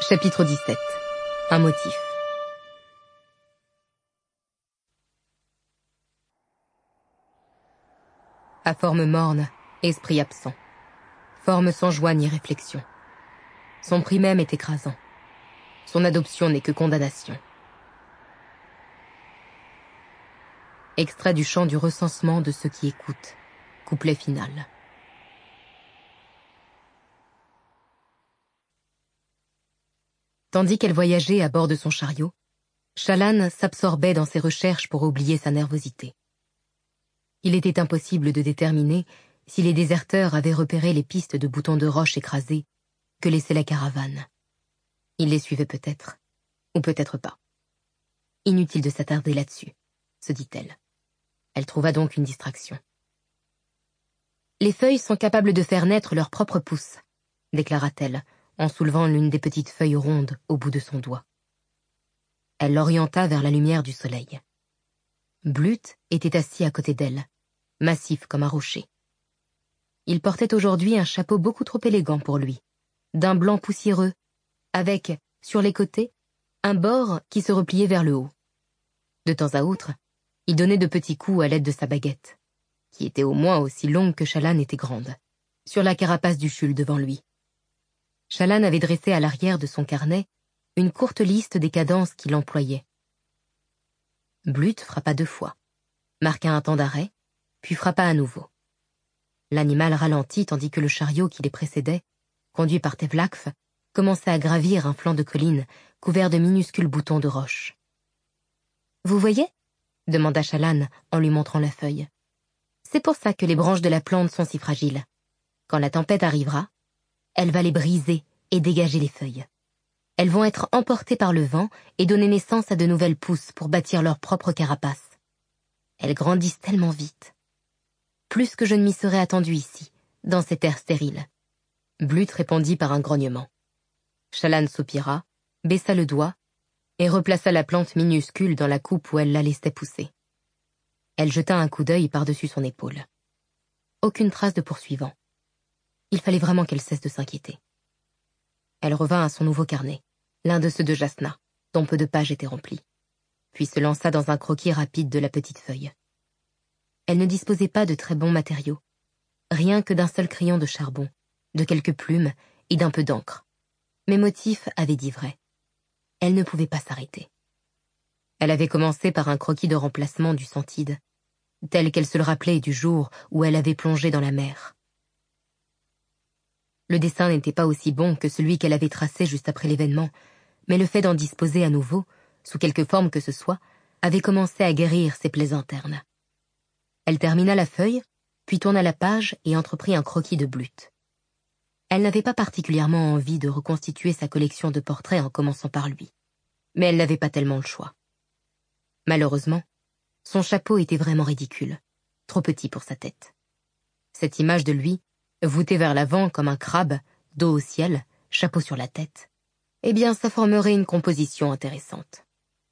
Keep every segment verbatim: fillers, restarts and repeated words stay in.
Chapitre dix-sept. Un motif. À forme morne, esprit absent. Forme sans joie ni réflexion. Son prix même est écrasant. Son adoption n'est que condamnation. Extrait du chant du recensement de ceux qui écoutent. Couplet final. Tandis qu'elle voyageait à bord de son chariot, Shallan s'absorbait dans ses recherches pour oublier sa nervosité. Il était impossible de déterminer si les déserteurs avaient repéré les pistes de boutons de roche écrasés que laissait la caravane. Ils les suivaient peut-être, ou peut-être pas. Inutile de s'attarder là-dessus, se dit-elle. Elle trouva donc une distraction. Les feuilles sont capables de faire naître leur propre pousse, déclara-t-elle, en soulevant l'une des petites feuilles rondes au bout de son doigt. Elle l'orienta vers la lumière du soleil. Blut était assis à côté d'elle, massif comme un rocher. Il portait aujourd'hui un chapeau beaucoup trop élégant pour lui, d'un blanc poussiéreux, avec, sur les côtés, un bord qui se repliait vers le haut. De temps à autre, il donnait de petits coups à l'aide de sa baguette, qui était au moins aussi longue que Shallan était grande, sur la carapace du chul devant lui. Shallan avait dressé à l'arrière de son carnet une courte liste des cadences qu'il employait. Blut frappa deux fois, marqua un temps d'arrêt, puis frappa à nouveau. L'animal ralentit tandis que le chariot qui les précédait, conduit par Tevlakf, commençait à gravir un flanc de colline couvert de minuscules boutons de roche. « Vous voyez ?» demanda Shallan en lui montrant la feuille. « C'est pour ça que les branches de la plante sont si fragiles. Quand la tempête arrivera, elle va les briser et dégager les feuilles. Elles vont être emportées par le vent et donner naissance à de nouvelles pousses pour bâtir leur propre carapace. Elles grandissent tellement vite. Plus que je ne m'y serais attendu ici, dans cette terre stérile. » Blut répondit par un grognement. Shallan soupira, baissa le doigt et replaça la plante minuscule dans la coupe où elle la laissait pousser. Elle jeta un coup d'œil par-dessus son épaule. Aucune trace de poursuivant. Il fallait vraiment qu'elle cesse de s'inquiéter. Elle revint à son nouveau carnet, l'un de ceux de Jasnah, dont peu de pages étaient remplies, puis se lança dans un croquis rapide de la petite feuille. Elle ne disposait pas de très bons matériaux, rien que d'un seul crayon de charbon, de quelques plumes et d'un peu d'encre. Mais Motif avait dit vrai. Elle ne pouvait pas s'arrêter. Elle avait commencé par un croquis de remplacement du centide, tel qu'elle se le rappelait du jour où elle avait plongé dans la mer. Le dessin n'était pas aussi bon que celui qu'elle avait tracé juste après l'événement, mais le fait d'en disposer à nouveau, sous quelque forme que ce soit, avait commencé à guérir ses plaies internes. Elle termina la feuille, puis tourna la page et entreprit un croquis de Blut. Elle n'avait pas particulièrement envie de reconstituer sa collection de portraits en commençant par lui, mais elle n'avait pas tellement le choix. Malheureusement, son chapeau était vraiment ridicule, trop petit pour sa tête. Cette image de lui, voûté vers l'avant comme un crabe, dos au ciel, chapeau sur la tête, eh bien ça formerait une composition intéressante.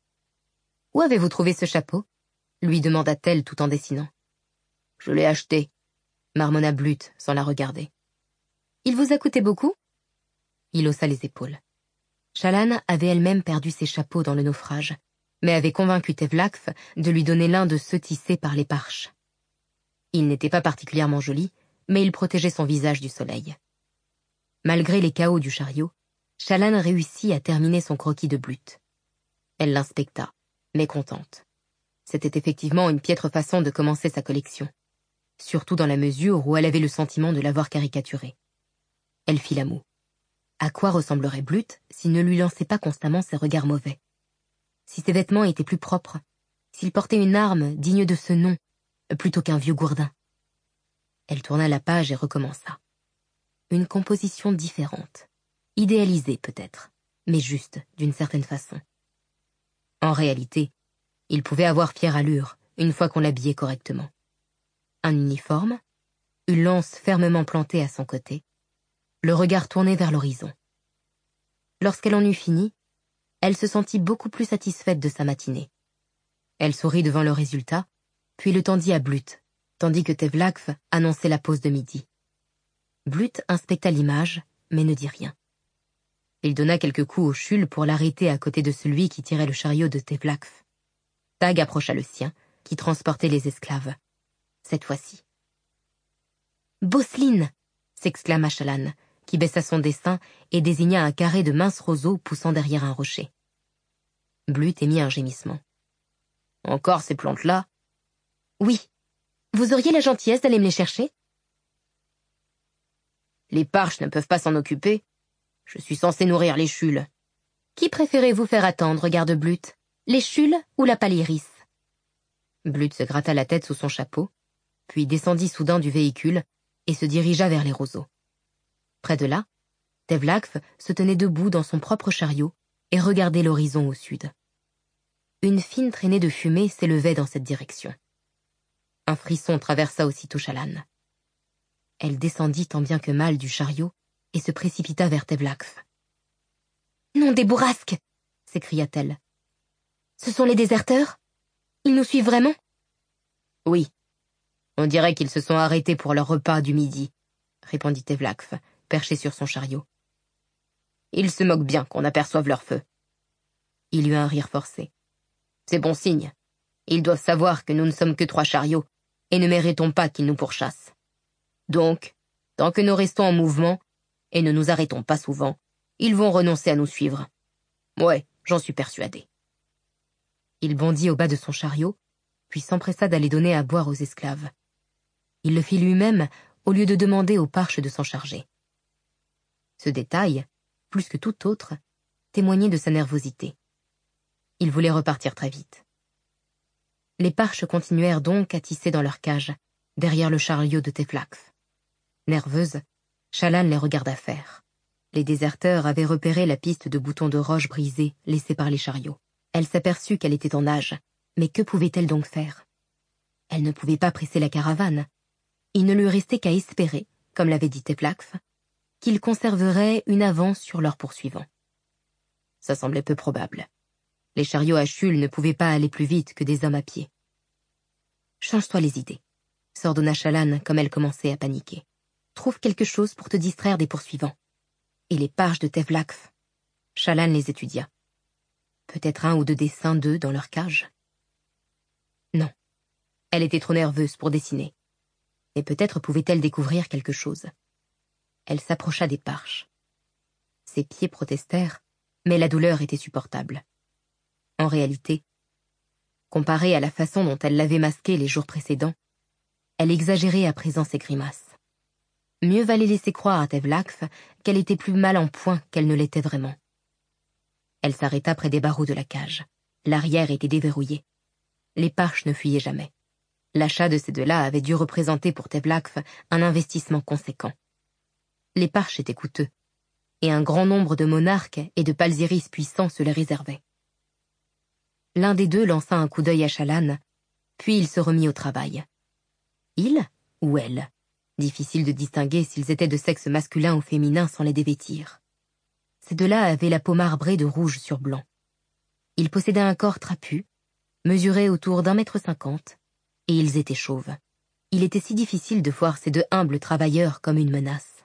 « Où avez-vous trouvé ce chapeau ?» lui demanda-t-elle tout en dessinant. « Je l'ai acheté, » marmonna Blut sans la regarder. « Il vous a coûté beaucoup ?» Il haussa les épaules. Shallan avait elle-même perdu ses chapeaux dans le naufrage, mais avait convaincu Tevlakf de lui donner l'un de ceux tissés par les Parches. Il n'était pas particulièrement joli, mais il protégeait son visage du soleil. Malgré les chaos du chariot, Shallan réussit à terminer son croquis de Blut. Elle l'inspecta, mécontente. C'était effectivement une piètre façon de commencer sa collection, surtout dans la mesure où elle avait le sentiment de l'avoir caricaturé. Elle fit la moue. À quoi ressemblerait Blut s'il ne lui lançait pas constamment ses regards mauvais? Si ses vêtements étaient plus propres, s'il portait une arme digne de ce nom, plutôt qu'un vieux gourdin? Elle tourna la page et recommença. Une composition différente, idéalisée peut-être, mais juste d'une certaine façon. En réalité, il pouvait avoir fière allure une fois qu'on l'habillait correctement. Un uniforme, une lance fermement plantée à son côté, le regard tourné vers l'horizon. Lorsqu'elle en eut fini, elle se sentit beaucoup plus satisfaite de sa matinée. Elle sourit devant le résultat, puis le tendit à Blut, tandis que Tevlakf annonçait la pause de midi. Blut inspecta l'image, mais ne dit rien. Il donna quelques coups au chul pour l'arrêter à côté de celui qui tirait le chariot de Tevlakf. Tag approcha le sien, qui transportait les esclaves. Cette fois-ci. « Bosseline !» s'exclama Shallan, qui baissa son dessin et désigna un carré de minces roseaux poussant derrière un rocher. Blut émit un gémissement. « Encore ces plantes-là ?»« Oui. Vous auriez la gentillesse d'aller me les chercher ?»« Les parches ne peuvent pas s'en occuper. Je suis censé nourrir les chules. »« Qui préférez-vous faire attendre, garde Blut, les chules ou la paliris ?» Blut se gratta la tête sous son chapeau, puis descendit soudain du véhicule et se dirigea vers les roseaux. Près de là, Tevlakf se tenait debout dans son propre chariot et regardait l'horizon au sud. Une fine traînée de fumée s'élevait dans cette direction. Un frisson traversa aussitôt Shallan. Elle descendit tant bien que mal du chariot et se précipita vers Tevlakf. « Nom des bourrasques !» s'écria-t-elle. « Ce sont les déserteurs ? Ils nous suivent vraiment ?»« Oui. On dirait qu'ils se sont arrêtés pour leur repas du midi, » répondit Tevlakf, perché sur son chariot. « Ils se moquent bien qu'on aperçoive leur feu. » Il eut un rire forcé. « C'est bon signe. Ils doivent savoir que nous ne sommes que trois chariots et ne méritons pas qu'ils nous pourchassent. Donc, tant que nous restons en mouvement et ne nous arrêtons pas souvent, ils vont renoncer à nous suivre. Ouais, j'en suis persuadé. » Il bondit au bas de son chariot, puis s'empressa d'aller donner à boire aux esclaves. Il le fit lui-même au lieu de demander aux parches de s'en charger. Ce détail, plus que tout autre, témoignait de sa nervosité. Il voulait repartir très vite. Les parches continuèrent donc à tisser dans leur cage, derrière le chariot de Tevlakf. Nerveuse, Shallan les regarda faire. Les déserteurs avaient repéré la piste de boutons de roche brisés laissés par les chariots. Elle s'aperçut qu'elle était en nage, mais que pouvait-elle donc faire? Elle ne pouvait pas presser la caravane. Il ne lui restait qu'à espérer, comme l'avait dit Tevlakf, qu'ils conserveraient une avance sur leurs poursuivants. Ça semblait peu probable. Les chariots à chules ne pouvaient pas aller plus vite que des hommes à pied. « Change-toi les idées », s'ordonna Shallan comme elle commençait à paniquer. « Trouve quelque chose pour te distraire des poursuivants. » Et les parches de Tevlakf. Shallan les étudia. Peut-être un ou deux dessins d'eux dans leur cage. Non, elle était trop nerveuse pour dessiner. Mais peut-être pouvait-elle découvrir quelque chose. Elle s'approcha des parches. Ses pieds protestèrent, mais la douleur était supportable. En réalité, comparée à la façon dont elle l'avait masqué les jours précédents, elle exagérait à présent ses grimaces. Mieux valait laisser croire à Tevlakf qu'elle était plus mal en point qu'elle ne l'était vraiment. Elle s'arrêta près des barreaux de la cage. L'arrière était déverrouillé. Les parches ne fuyaient jamais. L'achat de ces deux-là avait dû représenter pour Tevlakf un investissement conséquent. Les parches étaient coûteux, et un grand nombre de monarques et de palsiris puissants se les réservaient. L'un des deux lança un coup d'œil à Shallan, puis il se remit au travail. Il ou elle? Difficile de distinguer s'ils étaient de sexe masculin ou féminin sans les dévêtir. Ces deux-là avaient la peau marbrée de rouge sur blanc. Ils possédaient un corps trapu, mesuré autour d'un mètre cinquante, et ils étaient chauves. Il était si difficile de voir ces deux humbles travailleurs comme une menace.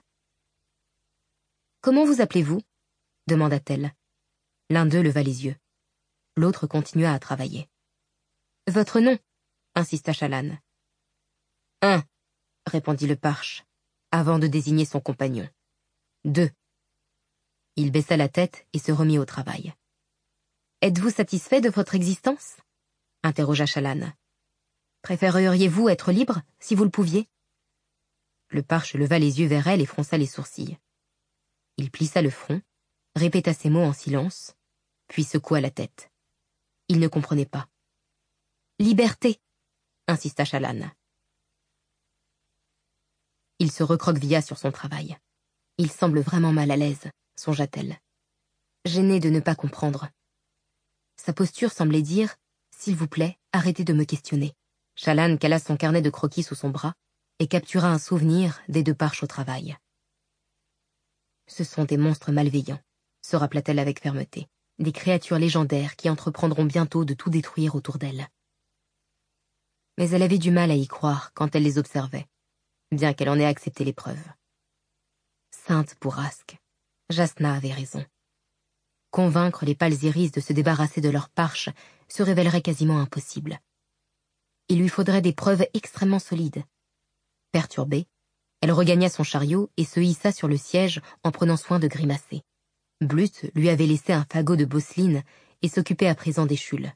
« Comment vous appelez-vous » demanda-t-elle. L'un d'eux leva les yeux. L'autre continua à travailler. « Votre nom » insista Shallan. « Un » répondit le parche, avant de désigner son compagnon. « Deux » Il baissa la tête et se remit au travail. « Êtes-vous satisfait de votre existence » interrogea Shallan. « Préféreriez-vous être libre, si vous le pouviez » Le parche leva les yeux vers elle et fronça les sourcils. Il plissa le front, répéta ces mots en silence, puis secoua la tête. Il ne comprenait pas. « Liberté » insista Shallan. Il se recroquevilla sur son travail. Il semble vraiment mal à l'aise, songea-t-elle. Gênée de ne pas comprendre. Sa posture semblait dire « S'il vous plaît, arrêtez de me questionner ». Shallan cala son carnet de croquis sous son bras et captura un souvenir des deux parches au travail. Ce sont des monstres malveillants, se rappela-t-elle avec fermeté, des créatures légendaires qui entreprendront bientôt de tout détruire autour d'elle. Mais elle avait du mal à y croire quand elle les observait, bien qu'elle en ait accepté l'épreuve. Sainte bourrasque, Jasnah avait raison. convaincre les pâles iris de se débarrasser de leur parche se révélerait quasiment impossible. Il lui faudrait des preuves extrêmement solides. Perturbée, elle regagna son chariot et se hissa sur le siège en prenant soin de grimacer. Blut lui avait laissé un fagot de bosseline et s'occupait à présent des chules.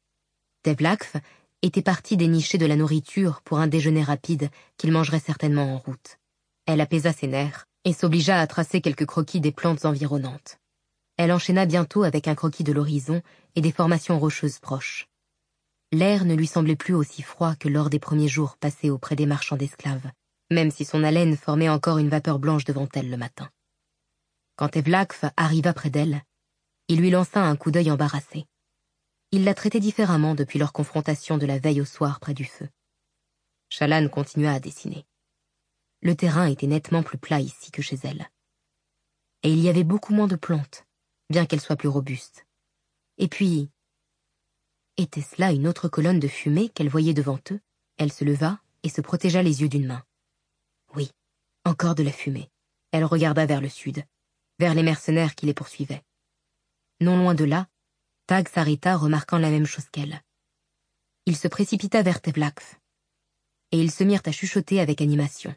Tevlakf était partie dénicher de la nourriture pour un déjeuner rapide qu'il mangerait certainement en route. Elle apaisa ses nerfs et s'obligea à tracer quelques croquis des plantes environnantes. Elle enchaîna bientôt avec un croquis de l'horizon et des formations rocheuses proches. L'air ne lui semblait plus aussi froid que lors des premiers jours passés auprès des marchands d'esclaves, même si son haleine formait encore une vapeur blanche devant elle le matin. Quand Tevlakf arriva près d'elle, il lui lança un coup d'œil embarrassé. Il la traitait différemment depuis leur confrontation de la veille au soir près du feu. Shallan continua à dessiner. Le terrain était nettement plus plat ici que chez elle. Et il y avait beaucoup moins de plantes, bien qu'elles soient plus robustes. Et puis, était-ce là une autre colonne de fumée qu'elle voyait devant eux? Elle se leva et se protégea les yeux d'une main. Oui, encore de la fumée. Elle regarda vers le sud, vers les mercenaires qui les poursuivaient. Non loin de là, Tag s'arrêta remarquant la même chose qu'elle. Il se précipita vers Tevlakf, et ils se mirent à chuchoter avec animation.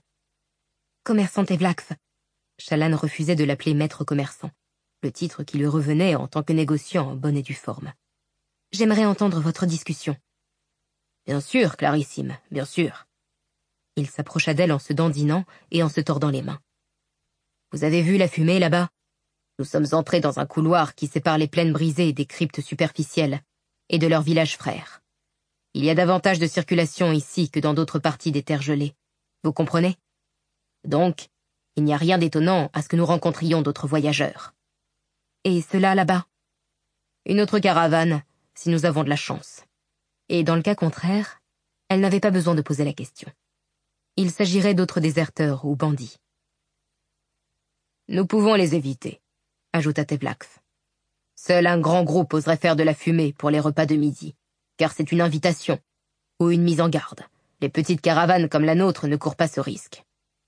« Commerçant Tevlakf !» Shallan refusait de l'appeler maître commerçant, le titre qui lui revenait en tant que négociant en bonne et due forme. « J'aimerais entendre votre discussion. »« Bien sûr, Clarissime, bien sûr. » Il s'approcha d'elle en se dandinant et en se tordant les mains. « Vous avez vu la fumée là-bas ? Nous sommes entrés dans un couloir qui sépare les plaines brisées des cryptes superficielles et de leurs villages frères. Il y a davantage de circulation ici que dans d'autres parties des terres gelées. Vous comprenez ? Donc, il n'y a rien d'étonnant à ce que nous rencontrions d'autres voyageurs. Et cela là-bas ? Une autre caravane, si nous avons de la chance. Et dans le cas contraire, elle n'avait pas besoin de poser la question. Il s'agirait d'autres déserteurs ou bandits. Nous pouvons les éviter, ajouta Tevlakf. Seul un grand groupe oserait faire de la fumée pour les repas de midi, car c'est une invitation, ou une mise en garde. Les petites caravanes comme la nôtre ne courent pas ce risque.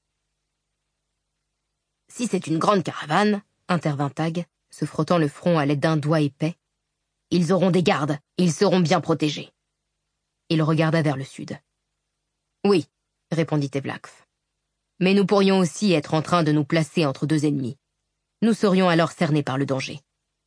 Si c'est une grande caravane, intervint Tag, se frottant le front à l'aide d'un doigt épais, ils auront des gardes, ils seront bien protégés. Il regarda vers le sud. Oui, répondit Tevlakf. Mais nous pourrions aussi être en train de nous placer entre deux ennemis. Nous serions alors cernés par le danger.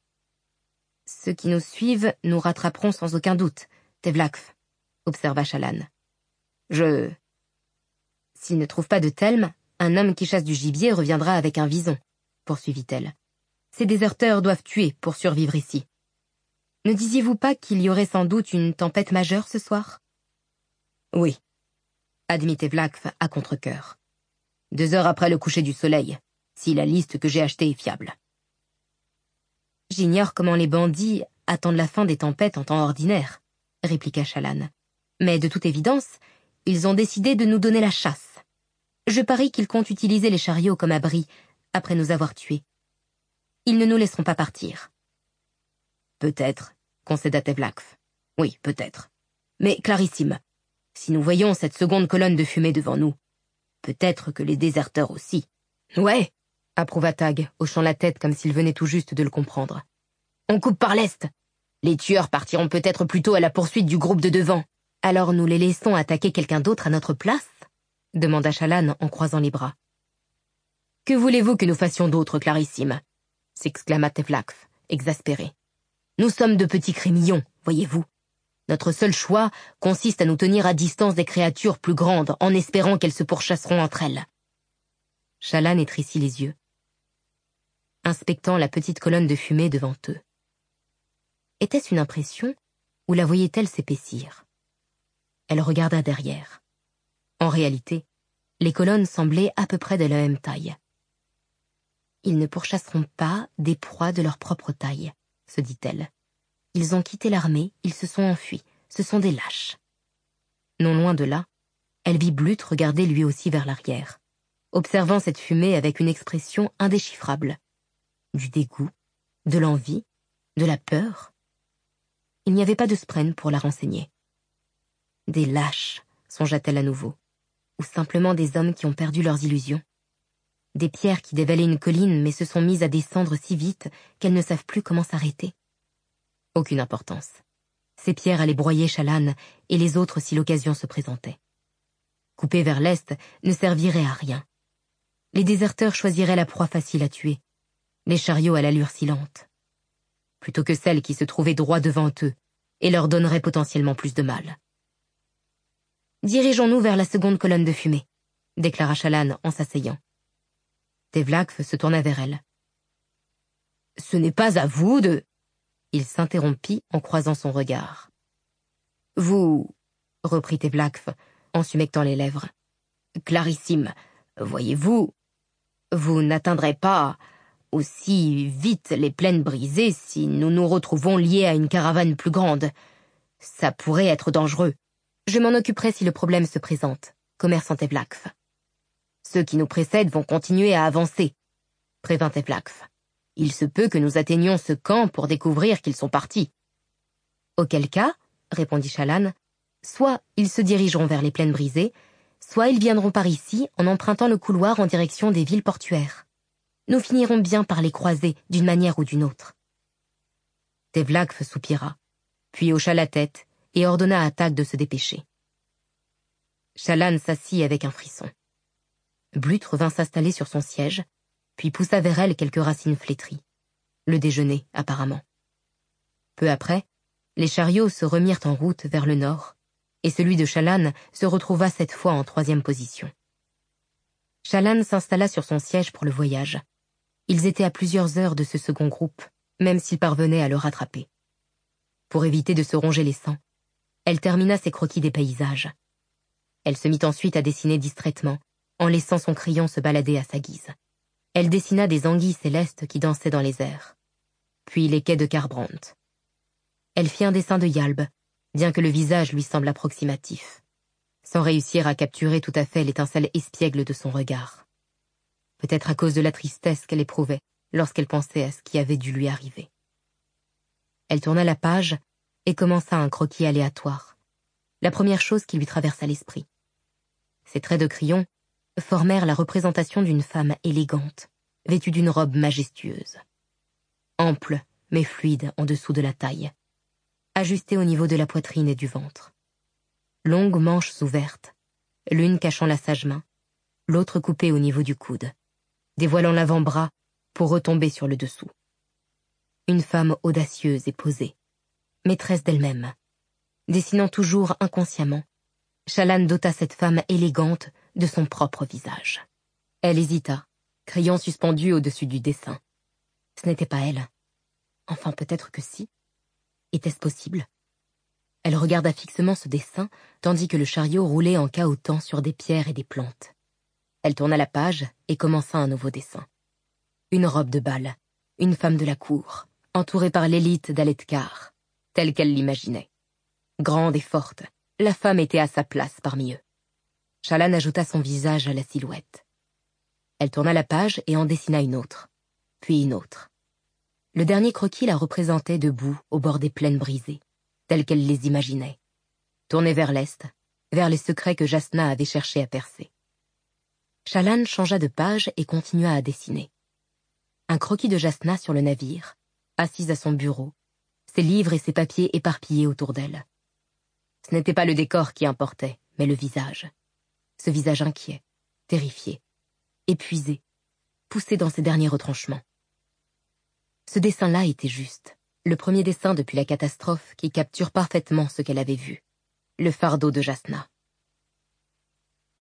Ceux qui nous suivent nous rattraperont sans aucun doute, Tevlakf, observa Shallan. Je... S'ils ne trouvent pas de Thelm, un homme qui chasse du gibier reviendra avec un vison, poursuivit-elle. Ces déserteurs doivent tuer pour survivre ici. Ne disiez-vous pas qu'il y aurait sans doute une tempête majeure ce soir? Oui, admit Tevlakf à contre-cœur. Deux heures après le coucher du soleil, si la liste que j'ai achetée est fiable. J'ignore comment les bandits attendent la fin des tempêtes en temps ordinaire, répliqua Shallan. Mais de toute évidence, ils ont décidé de nous donner la chasse. Je parie qu'ils comptent utiliser les chariots comme abri après nous avoir tués. Ils ne nous laisseront pas partir. Peut-être, concéda Tevlakf. Oui, peut-être. Mais Clarissime, si nous voyons cette seconde colonne de fumée devant nous, peut-être que les déserteurs aussi. Ouais, approuva Tag, hochant la tête comme s'il venait tout juste de le comprendre. On coupe par l'est. Les tueurs partiront peut-être plutôt à la poursuite du groupe de devant. Alors nous les laissons attaquer quelqu'un d'autre à notre place? Demanda Shallan en croisant les bras. Que voulez-vous que nous fassions d'autre, Clarissime? S'exclama Tevlakf, exaspéré. Nous sommes de petits crémillons, voyez-vous. Notre seul choix consiste à nous tenir à distance des créatures plus grandes en espérant qu'elles se pourchasseront entre elles. Shallan étrécit les yeux, inspectant la petite colonne de fumée devant eux. Était-ce une impression ou la voyait-elle s'épaissir? Elle regarda derrière. En réalité, les colonnes semblaient à peu près de la même taille. Ils ne pourchasseront pas des proies de leur propre taille, se dit-elle. Ils ont quitté l'armée, ils se sont enfuis, ce sont des lâches. Non loin de là, elle vit Blut regarder lui aussi vers l'arrière, observant cette fumée avec une expression indéchiffrable. Du dégoût, de l'envie, de la peur. Il n'y avait pas de spren pour la renseigner. Des lâches, songea-t-elle à nouveau, ou simplement des hommes qui ont perdu leurs illusions. Des pierres qui dévalaient une colline mais se sont mises à descendre si vite qu'elles ne savent plus comment s'arrêter. Aucune importance. Ces pierres allaient broyer Shallan et les autres si l'occasion se présentait. Couper vers l'est ne servirait à rien. Les déserteurs choisiraient la proie facile à tuer, les chariots à l'allure silente, plutôt que celles qui se trouvaient droit devant eux et leur donneraient potentiellement plus de mal. « Dirigeons-nous vers la seconde colonne de fumée », déclara Shallan en s'asseyant. Tevlakv se tourna vers elle. « Ce n'est pas à vous de... » Il s'interrompit en croisant son regard. « Vous... » reprit Tevlakv en s'humectant les lèvres. « Clarissime, voyez-vous, vous n'atteindrez pas aussi vite les plaines brisées si nous nous retrouvons liés à une caravane plus grande. Ça pourrait être dangereux. Je m'en occuperai si le problème se présente, commerçant Tevlakv. Ceux qui nous précèdent vont continuer à avancer, prévint Tevlakv. Il se peut que nous atteignions ce camp pour découvrir qu'ils sont partis. Auquel cas, répondit Shallan, soit ils se dirigeront vers les plaines brisées, soit ils viendront par ici en empruntant le couloir en direction des villes portuaires. Nous finirons bien par les croiser d'une manière ou d'une autre. Tevlakv soupira, puis hocha la tête et ordonna à Tag de se dépêcher. Shallan s'assit avec un frisson. Blut revint s'installer sur son siège, puis poussa vers elle quelques racines flétries. Le déjeuner, apparemment. Peu après, les chariots se remirent en route vers le nord, et celui de Shallan se retrouva cette fois en troisième position. Shallan s'installa sur son siège pour le voyage. Ils étaient à plusieurs heures de ce second groupe, même s'ils parvenaient à le rattraper. Pour éviter de se ronger les sangs, elle termina ses croquis des paysages. Elle se mit ensuite à dessiner distraitement, en laissant son crayon se balader à sa guise. Elle dessina des anguilles célestes qui dansaient dans les airs, puis les quais de Kharbrandt. Elle fit un dessin de Yalb, bien que le visage lui semble approximatif, sans réussir à capturer tout à fait l'étincelle espiègle de son regard. Peut-être à cause de la tristesse qu'elle éprouvait lorsqu'elle pensait à ce qui avait dû lui arriver. Elle tourna la page et commença un croquis aléatoire, la première chose qui lui traversa l'esprit. Ses traits de crayon formèrent la représentation d'une femme élégante, vêtue d'une robe majestueuse. Ample, mais fluide en dessous de la taille, ajustée au niveau de la poitrine et du ventre. Longues manches ouvertes, l'une cachant la sage-main, l'autre coupée au niveau du coude, dévoilant l'avant-bras pour retomber sur le dessous. Une femme audacieuse et posée, maîtresse d'elle-même. Dessinant toujours inconsciemment, Shallan dota cette femme élégante de son propre visage. Elle hésita, crayon suspendu au-dessus du dessin. Ce n'était pas elle. Enfin, peut-être que si. Était-ce possible? Elle regarda fixement ce dessin, tandis que le chariot roulait en cahotant sur des pierres et des plantes. Elle tourna la page et commença un nouveau dessin. Une robe de bal, une femme de la cour, entourée par l'élite d'Aletkar, telle qu'elle l'imaginait. Grande et forte, la femme était à sa place parmi eux. Shallan ajouta son visage à la silhouette. Elle tourna la page et en dessina une autre, puis une autre. Le dernier croquis la représentait debout au bord des plaines brisées, telles qu'elle les imaginait, tournée vers l'est, vers les secrets que Jasnah avait cherché à percer. Shallan changea de page et continua à dessiner. Un croquis de Jasnah sur le navire, assise à son bureau, ses livres et ses papiers éparpillés autour d'elle. Ce n'était pas le décor qui importait, mais le visage. Ce visage inquiet, terrifié, épuisé, poussé dans ses derniers retranchements. Ce dessin-là était juste, le premier dessin depuis la catastrophe qui capture parfaitement ce qu'elle avait vu, le fardeau de Jasnah.